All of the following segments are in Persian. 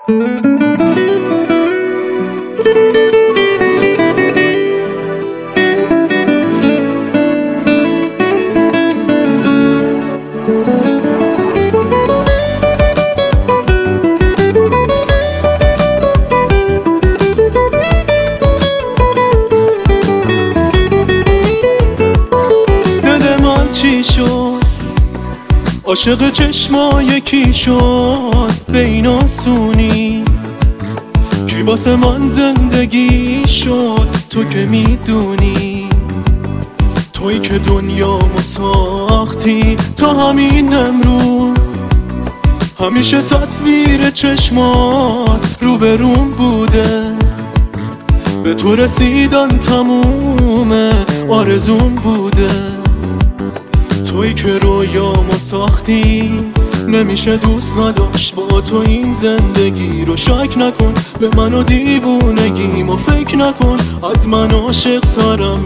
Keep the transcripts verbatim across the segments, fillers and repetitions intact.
عاشق چشما یکی شد به این آسونی، کی واسه من زندگی شد تو که میدونی، تویی که دنیامو ساختی تا همین امروز، همیشه تصویر چشمات روبروم بوده، به تو رسیدن تموم آرزوم بوده، تویی که رویامو ساختی، نمیشه دوست نداشت با تو این زندگی رو. شک نکن به من و دیوونگیمو، فکر نکن از من عاشق ترم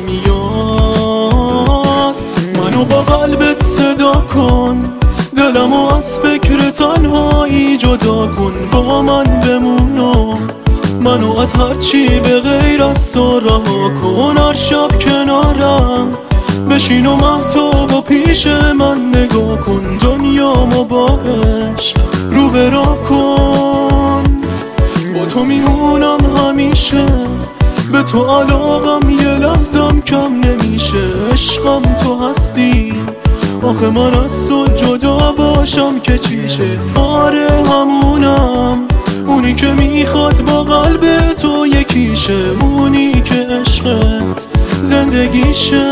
میاد. منو با قلبت صدا کن، دلمو از فکر تنهایی جدا کن، با من بمونم، منو از هرچی به غیر از تو رها کن. هر شب کنارم بشین و مهتاب و پیش من نگاه کن، دنیامو با عشق رو برا کن. با تو میمونم همیشه، به تو علاقم یه لحظم کم نمیشه، عشقم تو هستی، آخه من از تو جدا باشم که چیشه. آره همونم، اونی که میخواد با قلب تو یکیشه، اونی که عشقت زندگیشه.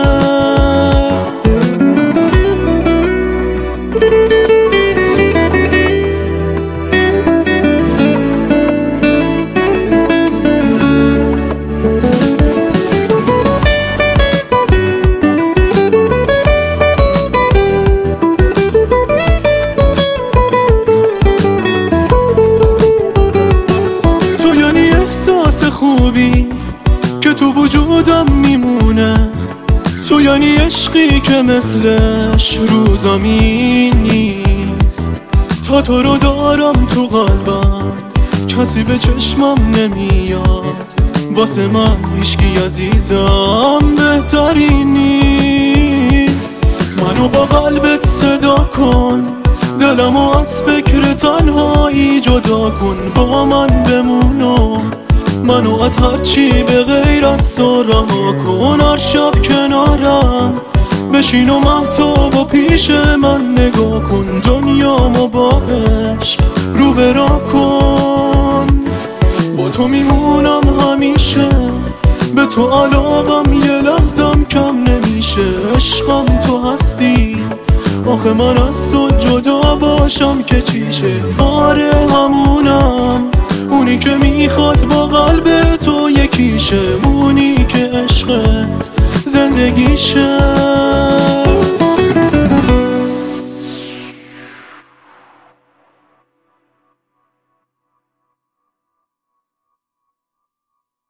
تو یعنی احساس خوبی که تو وجودم میمونه، تو یعنی عشقی که مثلش رو زمین نیست. تا تو رو دارم تو قلبم، کسی به چشمم نمیاد، واسه من هیچکی عزیزم بهتری نیست. منو با قلبت صدا کن، دلمو از فکر تنهایی جدا کن، با من بمونم، منو از هرچی به غیر از تو رها کن. هر شب کنارم بشین و مهتاب و پیش من نگاه کن، دنیامو با عشق رو برا کن. با تو میمونم همیشه، به تو علاقم یه لحظم کم نمیشه، عشقم تو هستی، آخه من از تو جدا باشم که چیشه. آره همونم، اونی که میخواد با قلب تو یکیشه، اونی که عشقت زندگیشه.